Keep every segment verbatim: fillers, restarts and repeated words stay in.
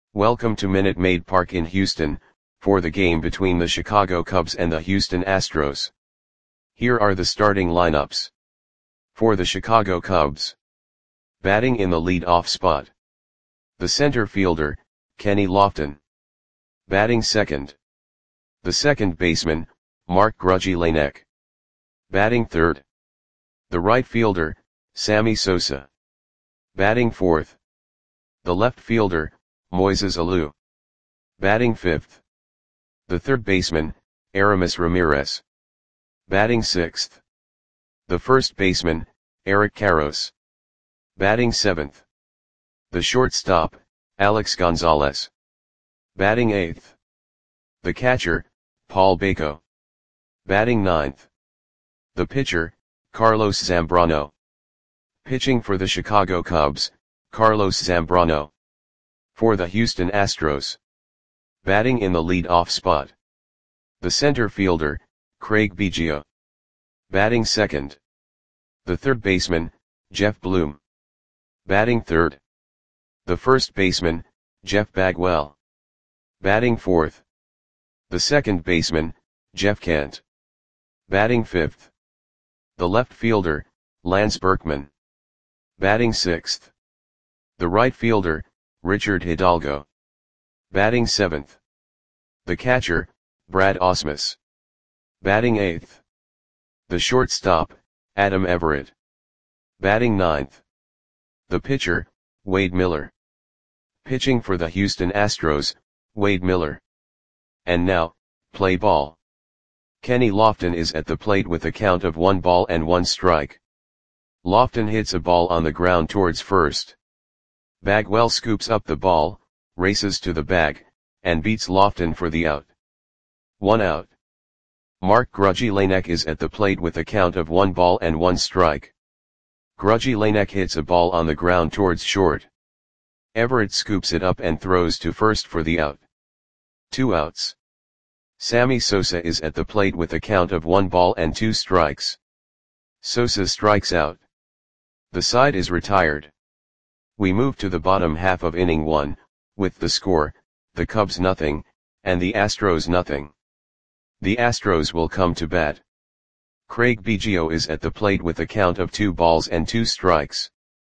Welcome to Minute Maid Park in Houston, for the game between the Chicago Cubs and the Houston Astros. Here are the starting lineups. For the Chicago Cubs. Batting in the lead-off spot. The center fielder, Kenny Lofton. Batting second. The second baseman, Mark Grudzielanek. Batting third. The right fielder, Sammy Sosa. Batting fourth. The left fielder, Moises Alou. Batting fifth. The third baseman, Aramis Ramirez. Batting sixth. The first baseman, Eric Karros. Batting seventh. The shortstop, Alex Gonzalez. Batting eighth. The catcher, Paul Baco. Batting ninth. The pitcher, Carlos Zambrano. Pitching for the Chicago Cubs, Carlos Zambrano. For the Houston Astros. Batting in the lead-off spot. The center fielder, Craig Biggio. Batting second. The third baseman, Jeff Bloom. Batting third. The first baseman, Jeff Bagwell. Batting fourth. The second baseman, Jeff Kent. Batting fifth. The left fielder, Lance Berkman. Batting sixth. The right fielder, Richard Hidalgo. Batting seventh. The catcher, Brad Ausmus. Batting eighth. The shortstop, Adam Everett. Batting ninth. The pitcher, Wade Miller. Pitching for the Houston Astros, Wade Miller. And now, play ball. Kenny Lofton is at the plate with a count of one ball and one strike. Lofton hits a ball on the ground towards first. Bagwell scoops up the ball, races to the bag, and beats Lofton for the out. One out. Mark Grudzielanek is at the plate with a count of one ball and one strike. Grudzielanek hits a ball on the ground towards short. Everett scoops it up and throws to first for the out. Two outs. Sammy Sosa is at the plate with a count of one ball and two strikes. Sosa strikes out. The side is retired. We move to the bottom half of inning one, with the score, the Cubs nothing, and the Astros nothing. The Astros will come to bat. Craig Biggio is at the plate with a count of two balls and two strikes.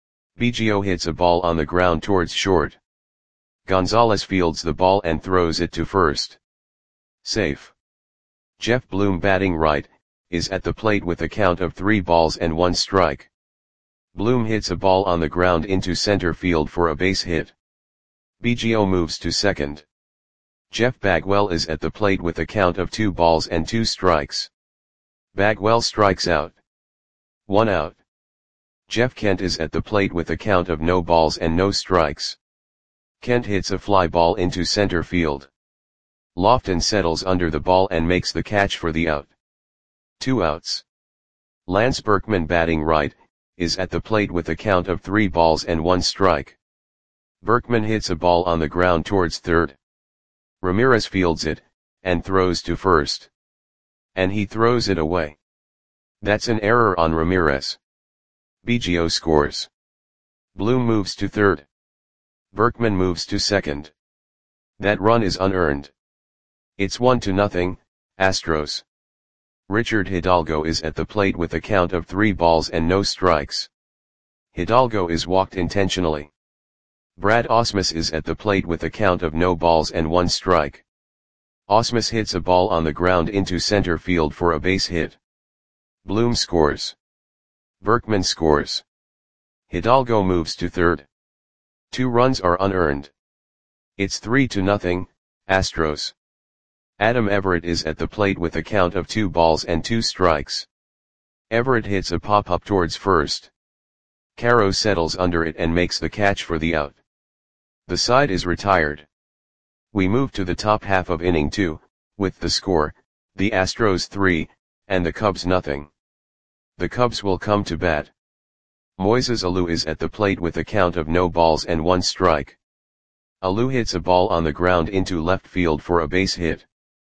Biggio hits a ball on the ground towards short. Gonzalez fields the ball and throws it to first. Safe. Jeff Bloom, batting right, is at the plate with a count of three balls and one strike. Bloom hits a ball on the ground into center field for a base hit. Biggio moves to second. Jeff Bagwell is at the plate with a count of two balls and two strikes. Bagwell strikes out. One out. Jeff Kent is at the plate with a count of no balls and no strikes. Kent hits a fly ball into center field. Lofton settles under the ball and makes the catch for the out. Two outs. Lance Berkman, batting right, is at the plate with a count of three balls and one strike. Berkman hits a ball on the ground towards third. Ramirez fields it, and throws to first. And he throws it away. That's an error on Ramirez. Biggio scores. Bloom moves to third. Berkman moves to second. That run is unearned. It's one to nothing, Astros. Richard Hidalgo is at the plate with a count of three balls and no strikes. Hidalgo is walked intentionally. Brad Ausmus is at the plate with a count of no balls and one strike. Ausmus hits a ball on the ground into center field for a base hit. Bloom scores. Berkman scores. Hidalgo moves to third. Two runs are unearned. It's three to nothing, Astros. Adam Everett is at the plate with a count of two balls and two strikes. Everett hits a pop-up towards first. Karros settles under it and makes the catch for the out. The side is retired. We move to the top half of inning two, with the score, the Astros three, and the Cubs nothing. The Cubs will come to bat. Moises Alou is at the plate with a count of no balls and one strike. Alou hits a ball on the ground into left field for a base hit.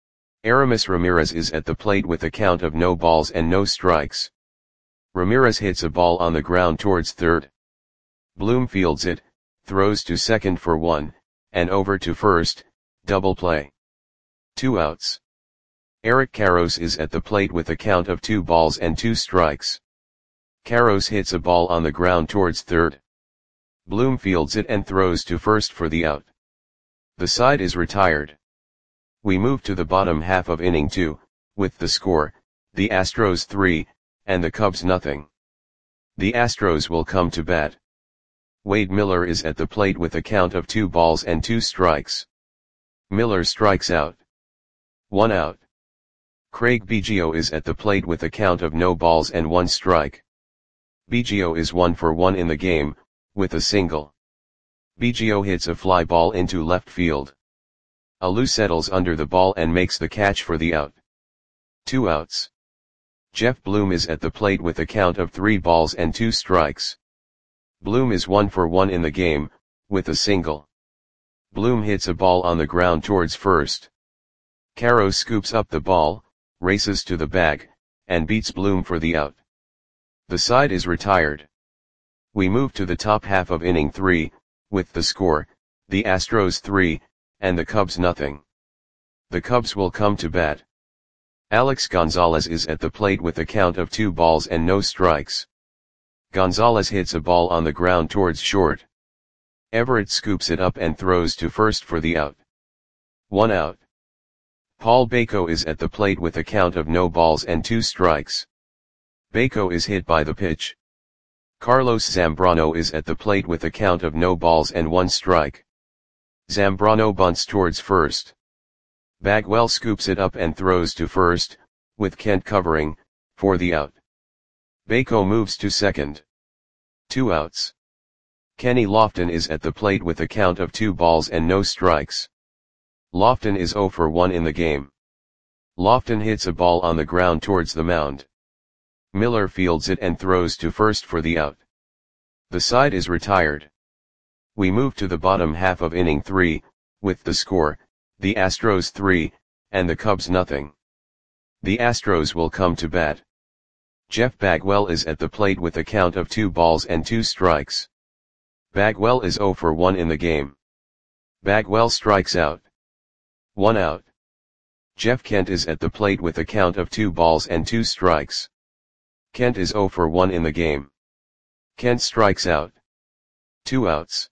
Aramis Ramirez is at the plate with a count of no balls and no strikes. Ramirez hits a ball on the ground towards third. Bloom fields it, throws to second for one, and over to first, double play. Two outs. Eric Karros is at the plate with a count of two balls and two strikes. Karros hits a ball on the ground towards third. Bloom fields it and throws to first for the out. The side is retired. We move to the bottom half of inning two, with the score, the Astros three, and the Cubs nothing. The Astros will come to bat. Wade Miller is at the plate with a count of two balls and two strikes. Miller strikes out. One out. Craig Biggio is at the plate with a count of no balls and one strike. Biggio is one for one in the game, with a single. Biggio hits a fly ball into left field. Alou settles under the ball and makes the catch for the out. Two outs. Jeff Bloom is at the plate with a count of three balls and two strikes. Bloom is one for one in the game, with a single. Bloom hits a ball on the ground towards first. Karros scoops up the ball, races to the bag, and beats Bloom for the out. The side is retired. We move to the top half of inning three, with the score, the Astros three, and the Cubs nothing. The Cubs will come to bat. Alex Gonzalez is at the plate with a count of two balls and no strikes. Gonzalez hits a ball on the ground towards short. Everett scoops it up and throws to first for the out. One out. Paul Bako is at the plate with a count of no balls and two strikes. Bako is hit by the pitch. Carlos Zambrano is at the plate with a count of no balls and one strike. Zambrano bunts towards first. Bagwell scoops it up and throws to first, with Kent covering, for the out. Bako moves to second. Two outs. Kenny Lofton is at the plate with a count of two balls and no strikes. Lofton is zero for one in the game. Lofton hits a ball on the ground towards the mound. Miller fields it and throws to first for the out. The side is retired. We move to the bottom half of inning three, with the score, the Astros three, and the Cubs nothing. The Astros will come to bat. Jeff Bagwell is at the plate with a count of two balls and two strikes. Bagwell is zero for one in the game. Bagwell strikes out. One out. Jeff Kent is at the plate with a count of two balls and two strikes. Kent is zero for one in the game. Kent strikes out. Two outs.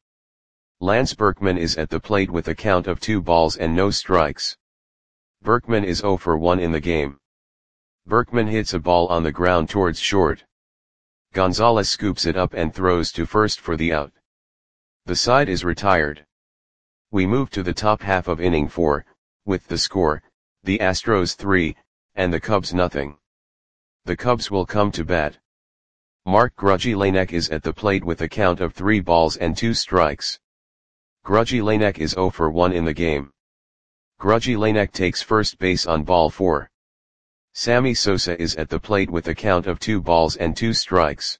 Lance Berkman is at the plate with a count of two balls and no strikes. Berkman is zero for one in the game. Berkman hits a ball on the ground towards short. Gonzalez scoops it up and throws to first for the out. The side is retired. We move to the top half of inning four, with the score, the Astros three, and the Cubs nothing. The Cubs will come to bat. Mark Grudzielanek is at the plate with a count of three balls and two strikes. Grudzielanek is zero for one in the game. Grudzielanek takes first base on ball four. Sammy Sosa is at the plate with a count of two balls and two strikes.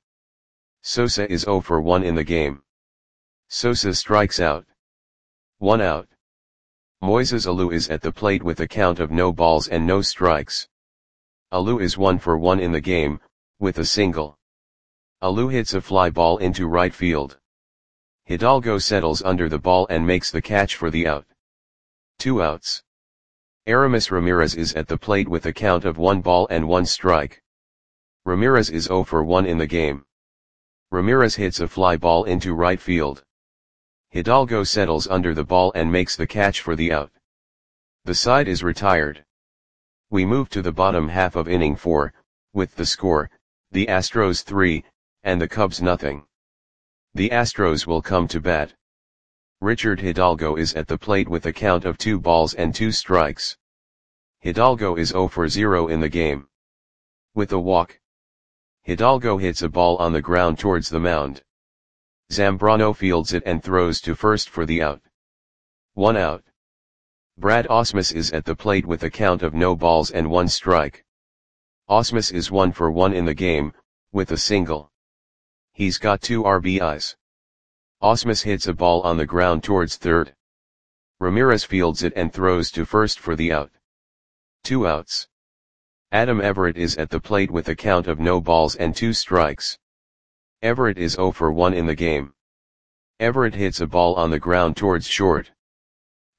Sosa is zero for one in the game. Sosa strikes out. One out. Moises Alou is at the plate with a count of no balls and no strikes. Alou is one for one in the game, with a single. Alou hits a fly ball into right field. Hidalgo settles under the ball and makes the catch for the out. Two outs. Aramis Ramirez is at the plate with a count of one ball and one strike. Ramirez is zero for one in the game. Ramirez hits a fly ball into right field. Hidalgo settles under the ball and makes the catch for the out. The side is retired. We move to the bottom half of inning four, with the score, the Astros three, and the Cubs nothing. The Astros will come to bat. Richard Hidalgo is at the plate with a count of two balls and two strikes. Hidalgo is zero for zero in the game. With a walk. Hidalgo hits a ball on the ground towards the mound. Zambrano fields it and throws to first for the out. One out. Brad Ausmus is at the plate with a count of no balls and one strike. Ausmus is one for one in the game, with a single. He's got two R B Is. Ausmus hits a ball on the ground towards third. Ramirez fields it and throws to first for the out. Two outs. Adam Everett is at the plate with a count of no balls and two strikes. Everett is zero for one in the game. Everett hits a ball on the ground towards short.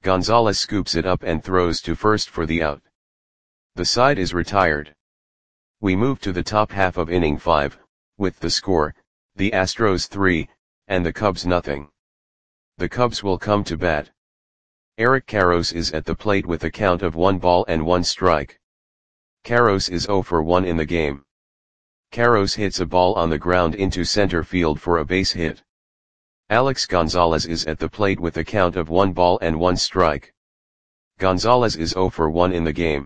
Gonzalez scoops it up and throws to first for the out. The side is retired. We move to the top half of inning five, with the score, the Astros three, and the Cubs nothing. The Cubs will come to bat. Eric Karros is at the plate with a count of one ball and one strike. Karros is oh for one in the game. Karros hits a ball on the ground into center field for a base hit. Alex Gonzalez is at the plate with a count of one ball and one strike. Gonzalez is oh for one in the game.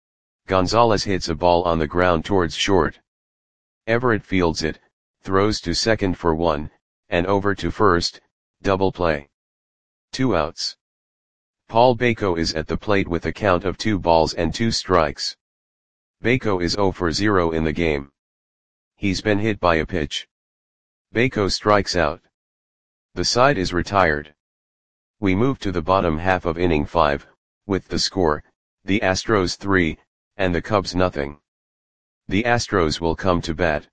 Gonzalez hits a ball on the ground towards short. Everett fields it, throws to second for one, and over to first, double play. Two outs. Paul Bako is at the plate with a count of two balls and two strikes. Bako is oh for zero in the game. He's been hit by a pitch. Bako strikes out. The side is retired. We move to the bottom half of inning five, with the score, the Astros three, and the Cubs nothing. The Astros will come to bat.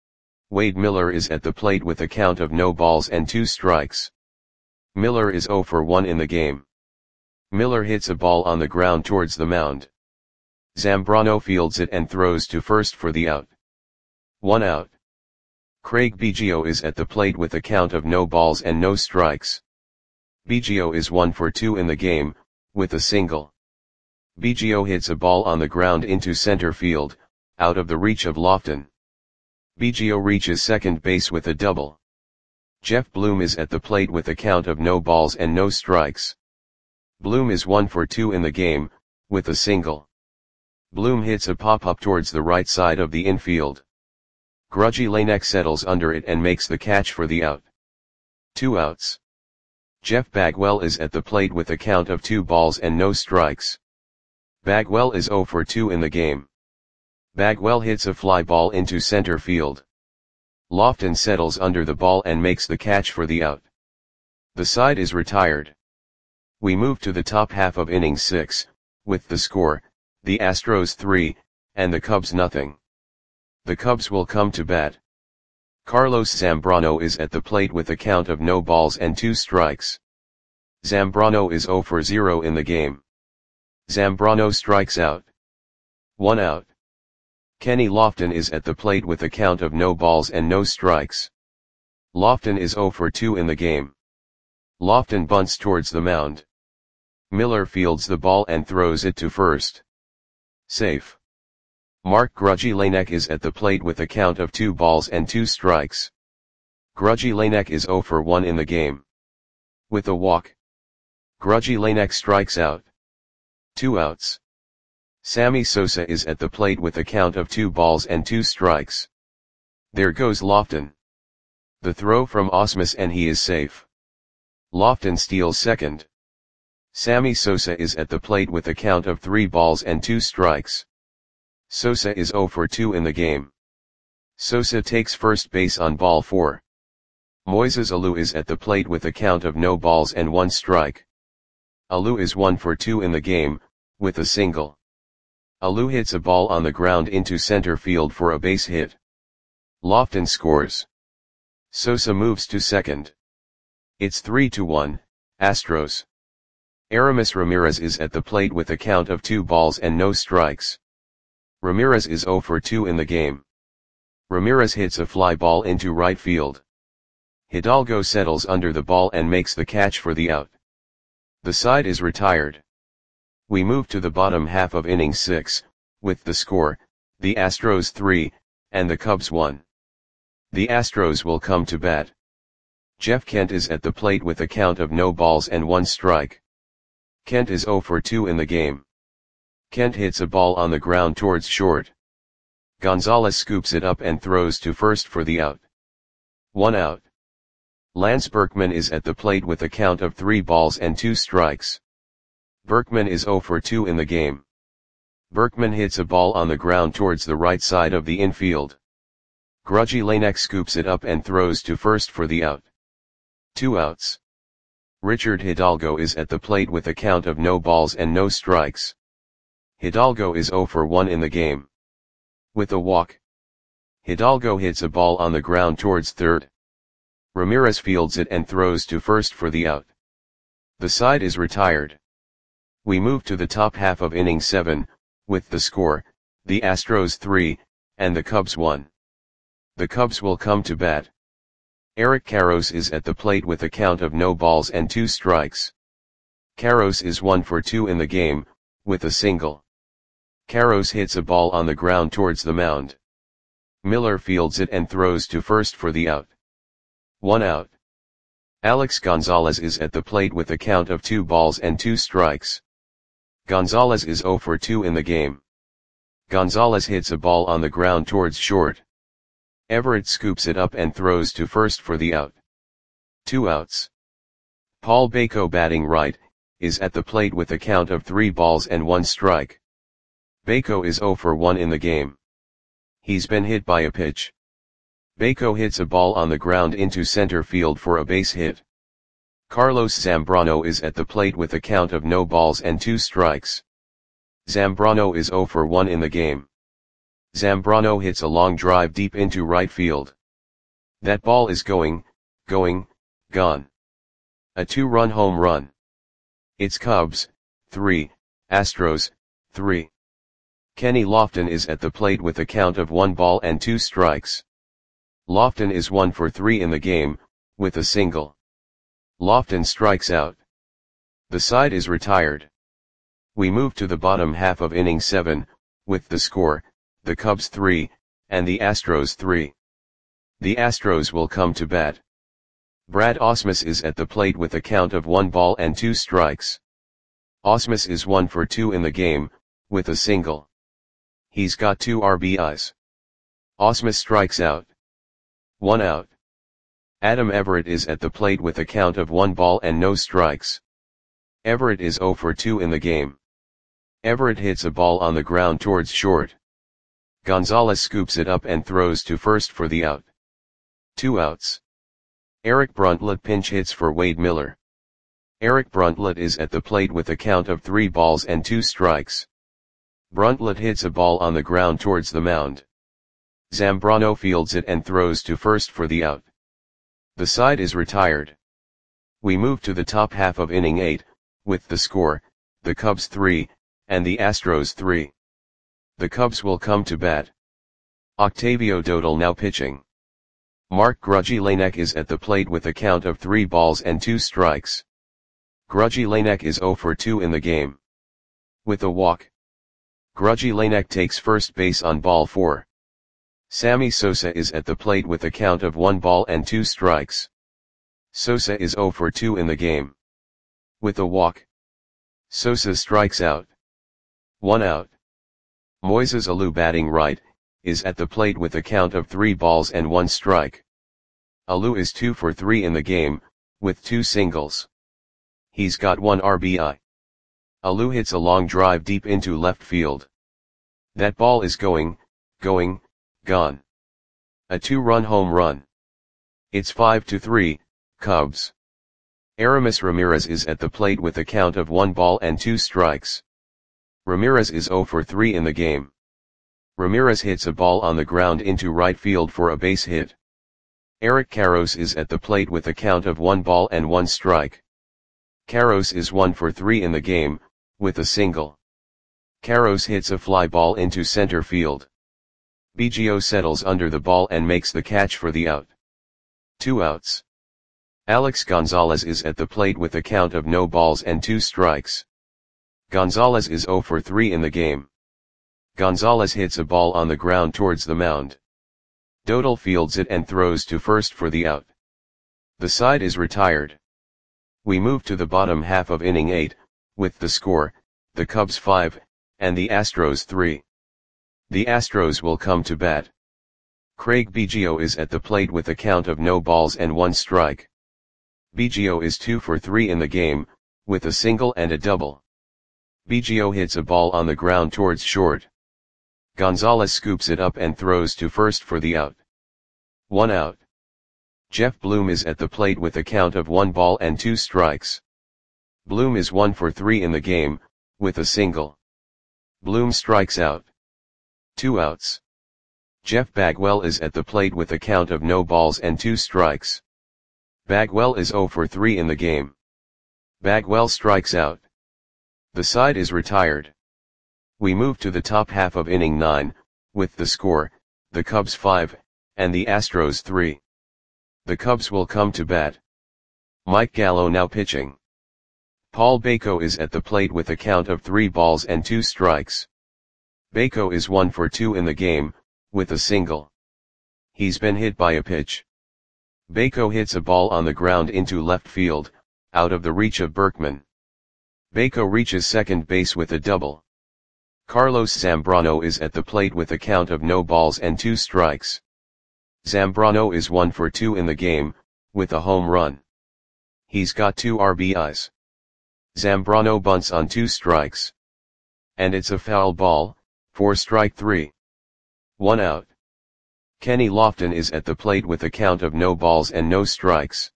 Wade Miller is at the plate with a count of no balls and two strikes. Miller is oh for one in the game. Miller hits a ball on the ground towards the mound. Zambrano fields it and throws to first for the out. One out. Craig Biggio is at the plate with a count of no balls and no strikes. Biggio is one for two in the game, with a single. Biggio hits a ball on the ground into center field, out of the reach of Lofton. Biggio reaches second base with a double. Jeff Bloom is at the plate with a count of no balls and no strikes. Bloom is one for two in the game, with a single. Bloom hits a pop-up towards the right side of the infield. Grudgy Lanek settles under it and makes the catch for the out. Two outs. Jeff Bagwell is at the plate with a count of two balls and no strikes. Bagwell is oh for two in the game. Bagwell hits a fly ball into center field. Lofton settles under the ball and makes the catch for the out. The side is retired. We move to the top half of inning six, with the score, the Astros three, and the Cubs nothing. The Cubs will come to bat. Carlos Zambrano is at the plate with a count of no balls and two strikes. Zambrano is oh for zero in the game. Zambrano strikes out. One out. Kenny Lofton is at the plate with a count of no balls and no strikes. Lofton is oh for two in the game. Lofton bunts towards the mound. Miller fields the ball and throws it to first. Safe. Mark Grudgy Lanek is at the plate with a count of two balls and two strikes. Grudgy Lanek is oh for one in the game. With a walk. Grudgy Lanek strikes out. Two outs. Sammy Sosa is at the plate with a count of two balls and two strikes. There goes Lofton. The throw from Ausmus and he is safe. Lofton steals second. Sammy Sosa is at the plate with a count of three balls and two strikes. Sosa is oh for two in the game. Sosa takes first base on ball four. Moises Alou is at the plate with a count of no balls and one strike. Alou is one for two in the game, with a single. Alou hits a ball on the ground into center field for a base hit. Lofton scores. Sosa moves to second. It's three to one, Astros. Aramis Ramirez is at the plate with a count of two balls and no strikes. Ramirez is oh for two in the game. Ramirez hits a fly ball into right field. Hidalgo settles under the ball and makes the catch for the out. The side is retired. We move to the bottom half of inning six, with the score, the Astros three, and the Cubs one. The Astros will come to bat. Jeff Kent is at the plate with a count of no balls and one strike. Kent is oh for two in the game. Kent hits a ball on the ground towards short. Gonzalez scoops it up and throws to first for the out. One out. Lance Berkman is at the plate with a count of three balls and two strikes. Berkman is oh for two in the game. Berkman hits a ball on the ground towards the right side of the infield. Grudgy Lanek scoops it up and throws to first for the out. Two outs. Richard Hidalgo is at the plate with a count of no balls and no strikes. Hidalgo is oh for one in the game. With a walk. Hidalgo hits a ball on the ground towards third. Ramirez fields it and throws to first for the out. The side is retired. We move to the top half of inning seven, with the score, the Astros three, and the Cubs one. The Cubs will come to bat. Eric Karros is at the plate with a count of no balls and two strikes. Karros is one for two in the game, with a single. Karros hits a ball on the ground towards the mound. Miller fields it and throws to first for the out. One out. Alex Gonzalez is at the plate with a count of two balls and two strikes. Gonzalez is zero for two in the game. Gonzalez hits a ball on the ground towards short. Everett scoops it up and throws to first for the out. Two outs. Paul Bako, batting right, is at the plate with a count of three balls and one strike. Bako is zero for one in the game. He's been hit by a pitch. Bako hits a ball on the ground into center field for a base hit. Carlos Zambrano is at the plate with a count of no balls and two strikes. Zambrano is zero for one in the game. Zambrano hits a long drive deep into right field. That ball is going, going, gone. A two-run home run. It's Cubs, three, Astros, three. Kenny Lofton is at the plate with a count of one ball and two strikes. Lofton is one for three in the game, with a single. Lofton strikes out. The side is retired. We move to the bottom half of inning seven, with the score, the Cubs three, and the Astros three. The Astros will come to bat. Brad Ausmus is at the plate with a count of one ball and two strikes. Ausmus is one for two in the game, with a single. He's got two R B Is. Ausmus strikes out. One out. Adam Everett is at the plate with a count of one ball and no strikes. Everett is zero for two in the game. Everett hits a ball on the ground towards short. Gonzalez scoops it up and throws to first for the out. Two outs. Eric Bruntlett pinch hits for Wade Miller. Eric Bruntlett is at the plate with a count of three balls and two strikes. Bruntlett hits a ball on the ground towards the mound. Zambrano fields it and throws to first for the out. The side is retired. We move to the top half of inning eight, with the score, the Cubs three, and the Astros three. The Cubs will come to bat. Octavio Dodal now pitching. Mark Grudzielanek is at the plate with a count of three balls and two strikes. Grudzielanek is zero for two in the game. With a walk. Grudzielanek takes first base on ball four. Sammy Sosa is at the plate with a count of one ball and two strikes. Sosa is zero for two in the game. With a walk. Sosa strikes out. One out. Moises Alou, batting right, is at the plate with a count of three balls and one strike. Alou is two for three in the game, with two singles. He's got one R B I. Alou hits a long drive deep into left field. That ball is going, going, gone. A two-run home run. It's five to three, Cubs. Aramis Ramirez is at the plate with a count of one ball and two strikes. Ramirez is zero for three in the game. Ramirez hits a ball on the ground into right field for a base hit. Eric Karros is at the plate with a count of one ball and one strike. Karros is one for three in the game, with a single. Karros hits a fly ball into center field. Biggio settles under the ball and makes the catch for the out. Two outs. Alex Gonzalez is at the plate with a count of no balls and two strikes. Gonzalez is zero for three in the game. Gonzalez hits a ball on the ground towards the mound. Dodal fields it and throws to first for the out. The side is retired. We move to the bottom half of inning eight, with the score, the Cubs five, and the Astros three. The Astros will come to bat. Craig Biggio is at the plate with a count of no balls and one strike. Biggio is two for three in the game, with a single and a double. Biggio hits a ball on the ground towards short. Gonzalez scoops it up and throws to first for the out. One out. Jeff Bloom is at the plate with a count of one ball and two strikes. Bloom is one for three in the game, with a single. Bloom strikes out. Two outs. Jeff Bagwell is at the plate with a count of no balls and two strikes. Bagwell is zero for three in the game. Bagwell strikes out. The side is retired. We move to the top half of inning nine, with the score, the Cubs five, and the Astros three. The Cubs will come to bat. Mike Gallo now pitching. Paul Bako is at the plate with a count of three balls and two strikes. Bako is one for two in the game, with a single. He's been hit by a pitch. Bako hits a ball on the ground into left field, out of the reach of Berkman. Bako reaches second base with a double. Carlos Zambrano is at the plate with a count of no balls and two strikes. Zambrano is one for two in the game, with a home run. He's got two R B Is. Zambrano bunts on two strikes. And it's a foul ball, for strike three. One out. Kenny Lofton is at the plate with a count of no balls and no strikes.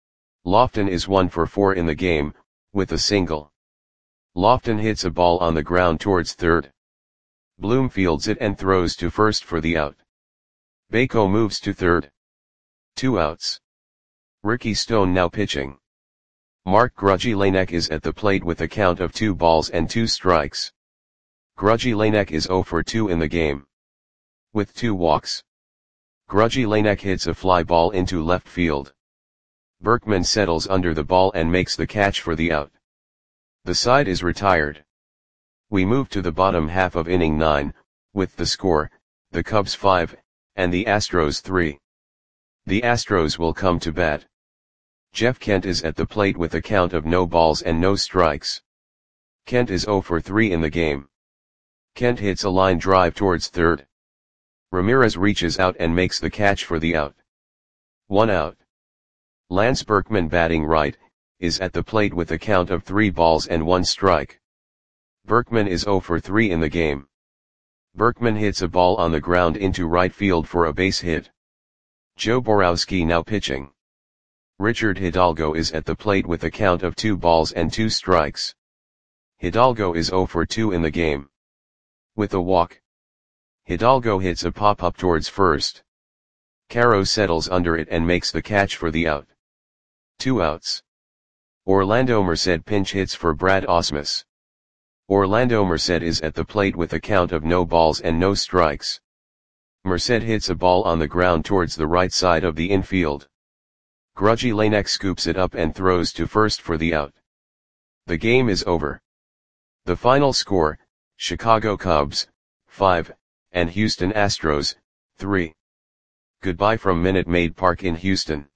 Lofton is one for four in the game, with a single. Lofton hits a ball on the ground towards third. Bloom fields it and throws to first for the out. Bako moves to third. Two outs. Ricky Stone now pitching. Mark Grudzielanek is at the plate with a count of two balls and two strikes. Grudzielanek is zero for two in the game. With two walks. Grudzielanek hits a fly ball into left field. Berkman settles under the ball and makes the catch for the out. The side is retired. We move to the bottom half of inning nine, with the score, the Cubs five, and the Astros three. The Astros will come to bat. Jeff Kent is at the plate with a count of no balls and no strikes. Kent is zero for three in the game. Kent hits a line drive towards third. Ramirez reaches out and makes the catch for the out. One out. Lance Berkman, batting right, is at the plate with a count of three balls and one strike. Berkman is zero for three in the game. Berkman hits a ball on the ground into right field for a base hit. Joe Borowski now pitching. Richard Hidalgo is at the plate with a count of two balls and two strikes. Hidalgo is zero for two in the game. With a walk. Hidalgo hits a pop-up towards first. Caro settles under it and makes the catch for the out. Two outs. Orlando Merced pinch hits for Brad Ausmus. Orlando Merced is at the plate with a count of no balls and no strikes. Merced hits a ball on the ground towards the right side of the infield. Grudzielanek scoops it up and throws to first for the out. The game is over. The final score, Chicago Cubs, five, and Houston Astros, three. Goodbye from Minute Maid Park in Houston.